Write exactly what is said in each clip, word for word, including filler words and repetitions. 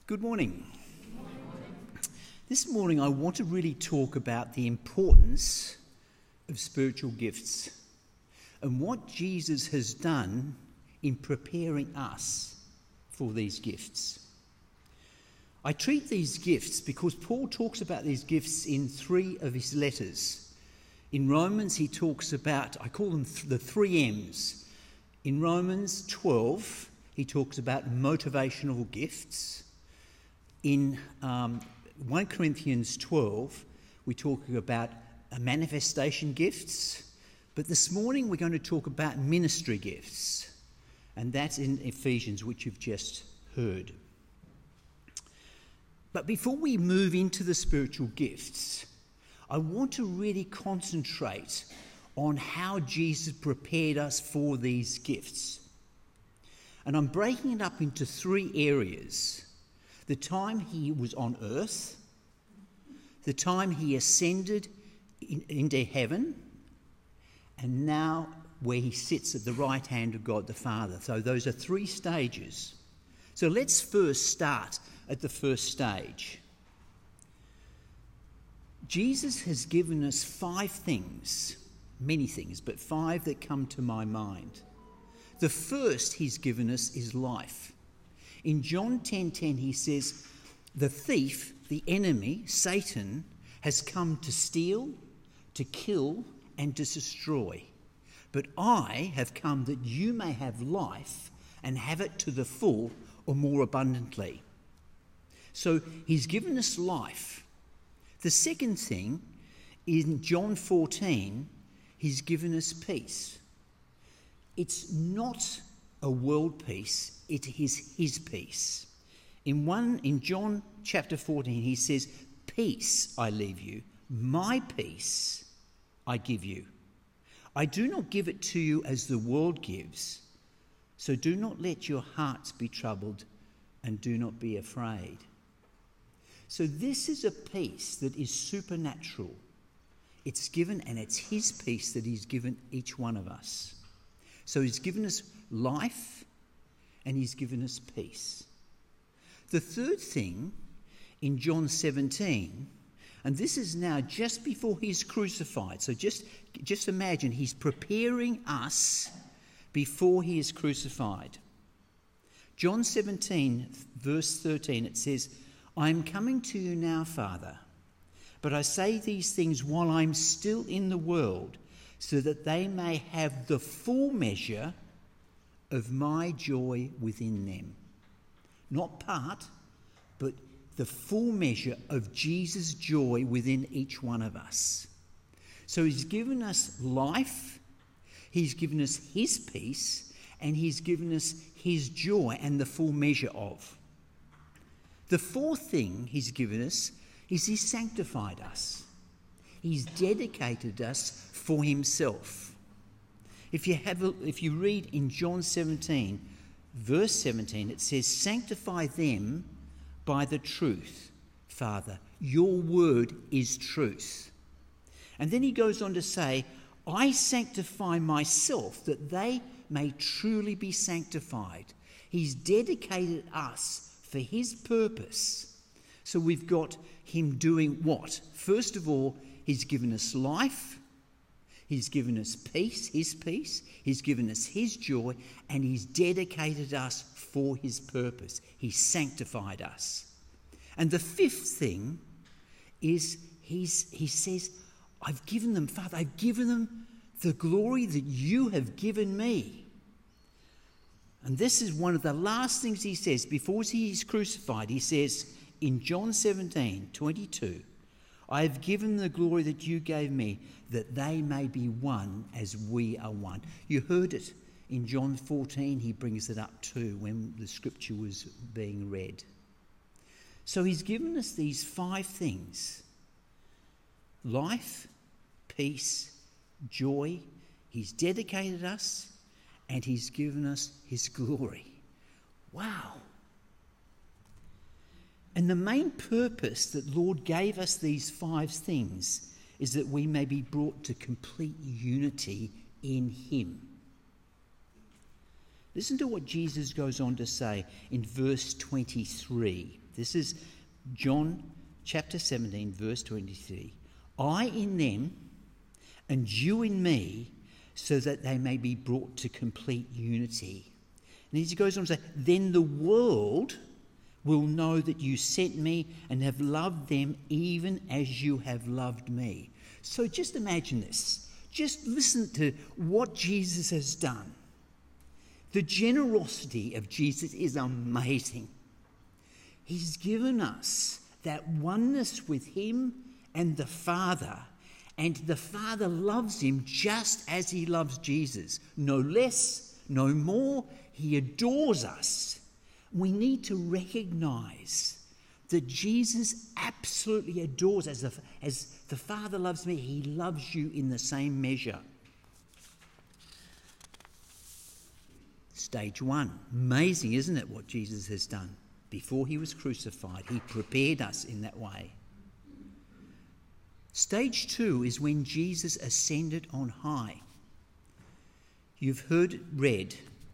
Good morning. This morning I want to really talk about the importance of spiritual gifts and what Jesus has done in preparing us for these gifts. I treat these gifts because Paul talks about these gifts in three of his letters. In Romans he talks about, I call them th- the three M's. In Romans twelve he talks about motivational gifts. In um, First Corinthians twelve, we're talking about uh, manifestation gifts. But this morning we're going to talk about ministry gifts. And that's in Ephesians, which you've just heard. But before we move into the spiritual gifts, I want to really concentrate on how Jesus prepared us for these gifts. And I'm breaking it up into three areas. The time he was on earth, the time he ascended in, into heaven, and now where he sits at the right hand of God the Father. So those are three stages. So let's first start at the first stage. Jesus has given us five things, many things, but five that come to my mind. The first he's given us is life. In John ten ten he says, the thief, the enemy, Satan, has come to steal, to kill, and to destroy. But I have come that you may have life and have it to the full or more abundantly. So he's given us life. The second thing, in John fourteen, he's given us peace. It's not a world peace, it is his peace. In one in John chapter fourteen, he says, peace I leave you, my peace I give you. I do not give it to you as the world gives, so do not let your hearts be troubled and do not be afraid. So this is a peace that is supernatural. It's given, and it's his peace that he's given each one of us. So he's given us life and he's given us peace. The third thing in John seventeen, and this is now just before he's crucified. So just, just imagine he's preparing us before he is crucified. John seventeen, verse thirteen, it says, I am coming to you now, Father, but I say these things while I'm still in the world, so that they may have the full measure of my joy within them. Not part, but the full measure of Jesus' joy within each one of us. So he's given us life, he's given us his peace, and he's given us his joy and the full measure of. The fourth thing he's given us is he's sanctified us. He's dedicated us for himself. If you have, a, if you read in John seventeen, verse seventeen, it says, sanctify them by the truth, Father. Your word is truth. And then he goes on to say, I sanctify myself that they may truly be sanctified. He's dedicated us for his purpose. So we've got him doing what? First of all, he's given us life, he's given us peace, his peace, he's given us his joy, and he's dedicated us for his purpose. He's sanctified us. And the fifth thing is he's, he says, I've given them, Father, I've given them the glory that you have given me. And this is one of the last things he says before he is crucified. He says in John seventeen twenty-two, I have given the glory that you gave me, that they may be one as we are one. You heard it in John fourteen, he brings it up too when the scripture was being read. So he's given us these five things: life, peace, joy. He's dedicated us and he's given us his glory. Wow. And the main purpose that Lord gave us these five things is that we may be brought to complete unity in him. Listen to what Jesus goes on to say in verse twenty-three. This is John chapter seventeen, verse twenty-three. I in them and you in me, so that they may be brought to complete unity. And he goes on to say, then the world will know that you sent me and have loved them even as you have loved me. So just imagine this. Just listen to what Jesus has done. The generosity of Jesus is amazing. He's given us that oneness with him and the Father, and the Father loves him just as he loves Jesus. No less, no more. He adores us. We need to recognize that Jesus absolutely adores, as the, as the Father loves me, he loves you in the same measure. Stage one. Amazing, isn't it, what Jesus has done? Before he was crucified, he prepared us in that way. Stage two is when Jesus ascended on high. You've heard it read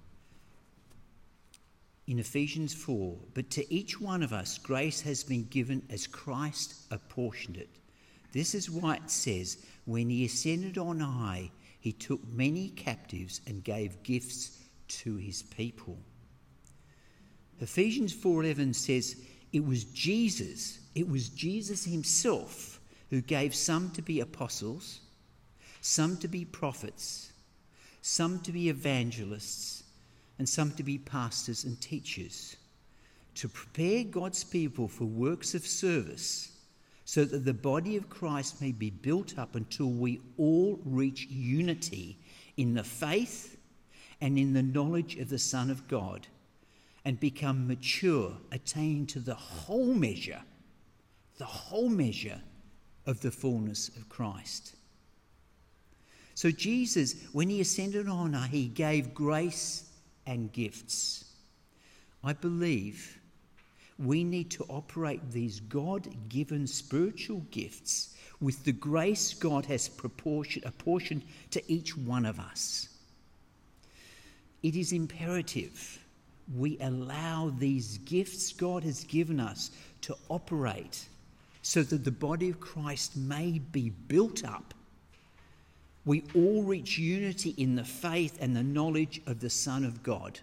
in Ephesians four, but to each one of us grace has been given as Christ apportioned it. This is why it says, when he ascended on high, he took many captives and gave gifts to his people. Ephesians four eleven says, it was Jesus, it was Jesus himself who gave some to be apostles, some to be prophets, some to be evangelists, and some to be pastors and teachers, to prepare God's people for works of service, so that the body of Christ may be built up until we all reach unity in the faith and in the knowledge of the Son of God, and become mature, attaining to the whole measure, the whole measure of the fullness of Christ. So Jesus, when he ascended on high, he gave grace and gifts. I believe we need to operate these God-given spiritual gifts with the grace God has proportioned, apportioned to each one of us. It is imperative we allow these gifts God has given us to operate so that the body of Christ may be built up. We all reach unity in the faith and the knowledge of the Son of God.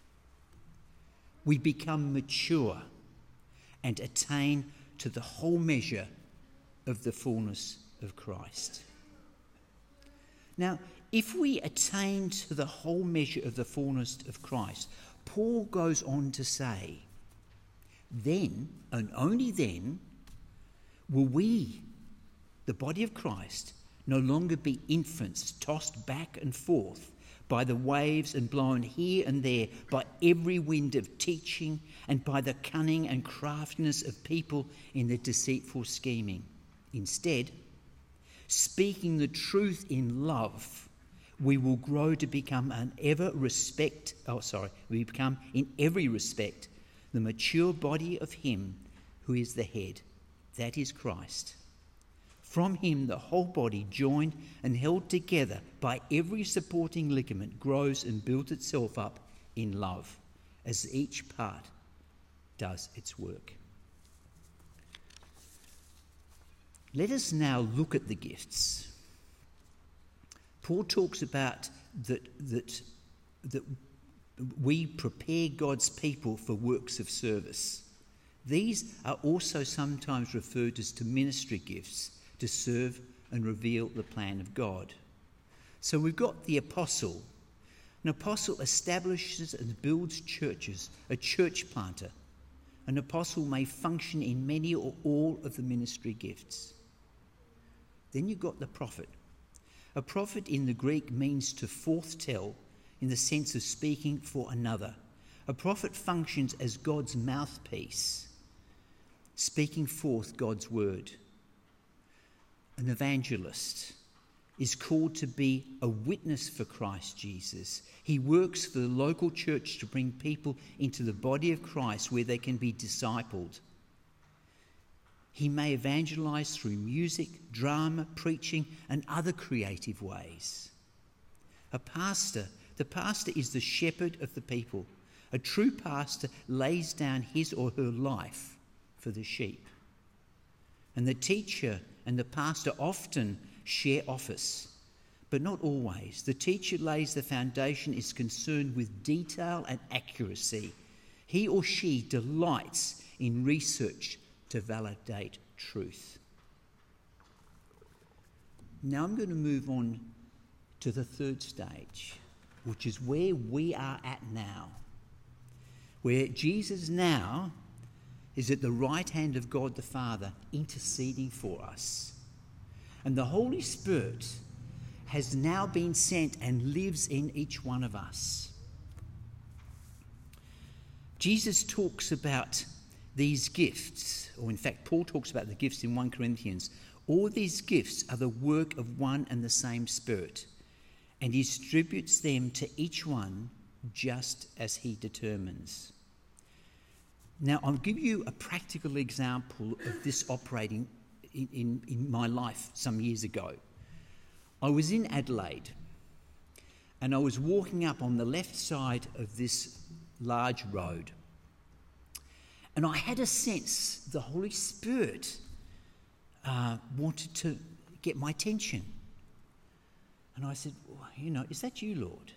We become mature and attain to the whole measure of the fullness of Christ. Now, if we attain to the whole measure of the fullness of Christ, Paul goes on to say, then, and only then, will we, the body of Christ, no longer be infants tossed back and forth by the waves and blown here and there by every wind of teaching and by the cunning and craftiness of people in their deceitful scheming. Instead, speaking the truth in love, we will grow to become an ever respect, oh sorry, we become in every respect the mature body of him who is the head, that is Christ. From him the whole body, joined and held together by every supporting ligament, grows and builds itself up in love as each part does its work. Let us now look at the gifts. Paul talks about that, that, that we prepare God's people for works of service. These are also sometimes referred to as to ministry gifts, to serve and reveal the plan of God. So we've got the apostle. An apostle establishes and builds churches, a church planter. An apostle may function in many or all of the ministry gifts. Then you've got the prophet. A prophet in the Greek means to foretell in the sense of speaking for another. A prophet functions as God's mouthpiece, speaking forth God's word. An evangelist is called to be a witness for Christ Jesus. He works for the local church to bring people into the body of Christ where they can be discipled. He may evangelize through music, drama, preaching, and other creative ways. A pastor, the pastor is the shepherd of the people. A true pastor lays down his or her life for the sheep. And the teacher and the pastor often share office, but not always. The teacher lays the foundation, is concerned with detail and accuracy. He or she delights in research to validate truth. Now I'm going to move on to the third stage, which is where we are at now, where Jesus now is at the right hand of God the Father, interceding for us. And the Holy Spirit has now been sent and lives in each one of us. Jesus talks about these gifts, or in fact, Paul talks about the gifts in First Corinthians. All these gifts are the work of one and the same Spirit, and he distributes them to each one just as he determines. Now, I'll give you a practical example of this operating in, in, in my life some years ago. I was in Adelaide, and I was walking up on the left side of this large road, and I had a sense the Holy Spirit uh, wanted to get my attention. And I said, well, you know, is that you, Lord?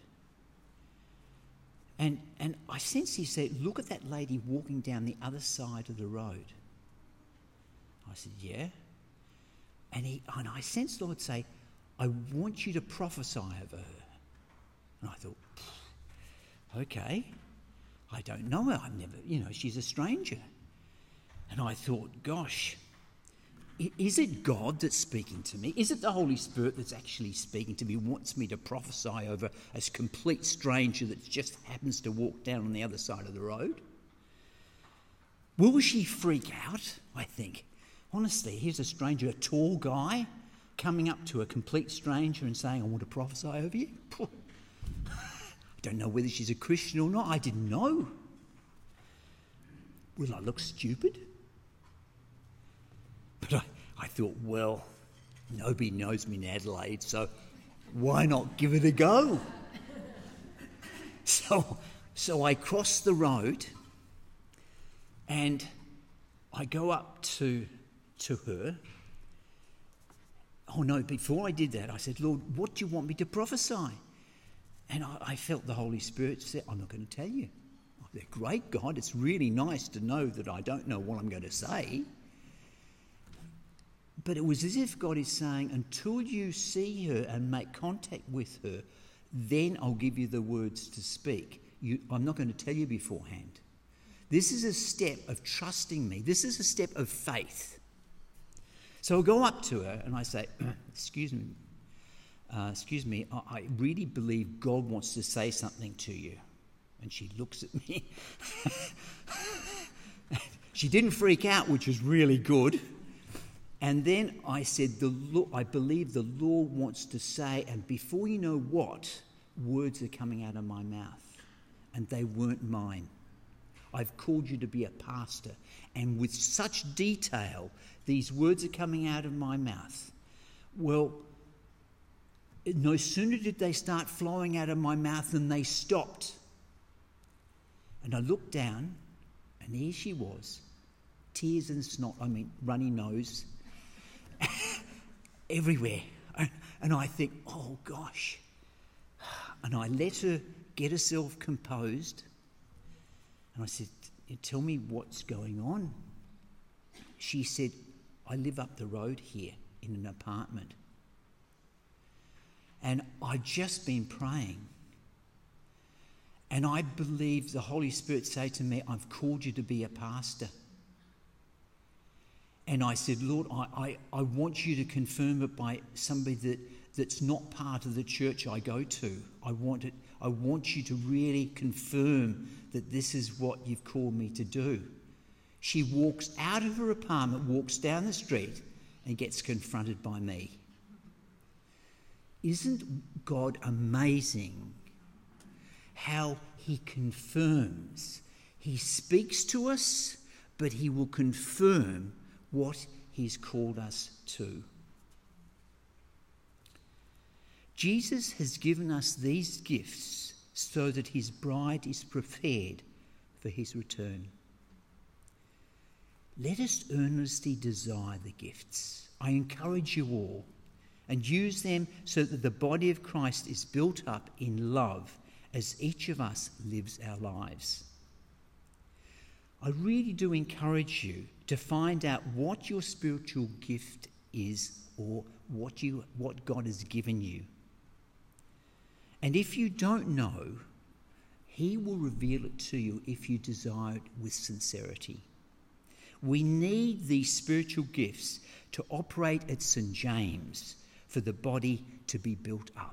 And and I sensed he said, look at that lady walking down the other side of the road. I said, yeah. And he and I sensed the Lord say, I want you to prophesy over her. And I thought, okay, I don't know her. I've never, you know, she's a stranger. And I thought, gosh, is it God that's speaking to me? Is it the Holy Spirit that's actually speaking to me, wants me to prophesy over a complete stranger that just happens to walk down on the other side of the road? Will she freak out, I think? Honestly, here's a stranger, a tall guy, coming up to a complete stranger and saying, I want to prophesy over you? I don't know whether she's a Christian or not. I didn't know. Will I look stupid? But I, I thought, well, nobody knows me in Adelaide, so why not give it a go? So, so I cross the road and I go up to, to her. Oh no, before I did that, I said, Lord, what do you want me to prophesy? And I, I felt the Holy Spirit say, I'm not going to tell you. Oh, they're great, God. It's really nice to know that I don't know what I'm going to say. But it was as if God is saying, until you see her and make contact with her, then I'll give you the words to speak. You, I'm not going to tell you beforehand. This is a step of trusting me. This is a step of faith. So I go up to her and I say, excuse me, uh, excuse me, I, I really believe God wants to say something to you. And she looks at me. She didn't freak out, which was really good. And then I said, the Lord, I believe the Lord wants to say, and before you know what, words are coming out of my mouth. And they weren't mine. I've called you to be a pastor. And with such detail, these words are coming out of my mouth. Well, no sooner did they start flowing out of my mouth than they stopped. And I looked down, and here she was, tears and snot, I mean, runny nose, everywhere. And I think, oh gosh. And I let her get herself composed. And I said, tell me what's going on. She said, I live up the road here in an apartment. And I'd just been praying. And I believe the Holy Spirit said to me, I've called you to be a pastor. And I said, Lord, I, I, I want you to confirm it by somebody that, that's not part of the church I go to. I want it, I want you to really confirm that this is what you've called me to do. She walks out of her apartment, walks down the street, and gets confronted by me. Isn't God amazing how he confirms? He speaks to us, but he will confirm what he's called us to. Jesus has given us these gifts so that his bride is prepared for his return. Let us earnestly desire the gifts. I encourage you all, and use them so that the body of Christ is built up in love as each of us lives our lives. I really do encourage you to find out what your spiritual gift is, or what you what God has given you. And if you don't know, he will reveal it to you if you desire it with sincerity. We need these spiritual gifts to operate at Saint James for the body to be built up.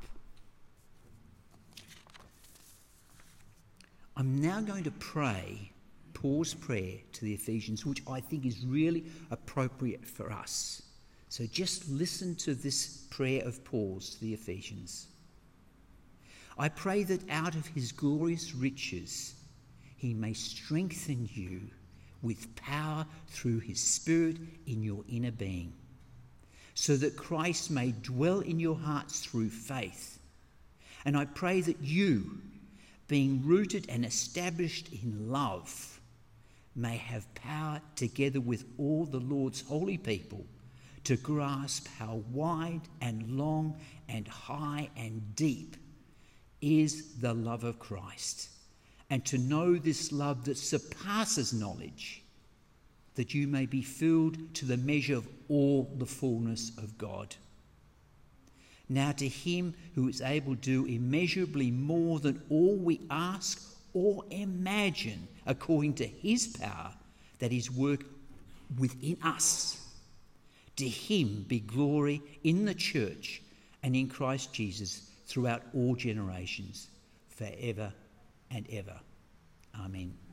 I'm now going to pray Paul's prayer to the Ephesians, which I think is really appropriate for us. So just listen to this prayer of Paul's to the Ephesians. I pray that out of his glorious riches he may strengthen you with power through his Spirit in your inner being, so that Christ may dwell in your hearts through faith. And I pray that you, being rooted and established in love, may have power together with all the Lord's holy people to grasp how wide and long and high and deep is the love of Christ, and to know this love that surpasses knowledge, that you may be filled to the measure of all the fullness of God. Now to him who is able to do immeasurably more than all we ask or imagine, according to his power that is work within us, to him be glory in the church and in Christ Jesus throughout all generations, forever and ever. Amen.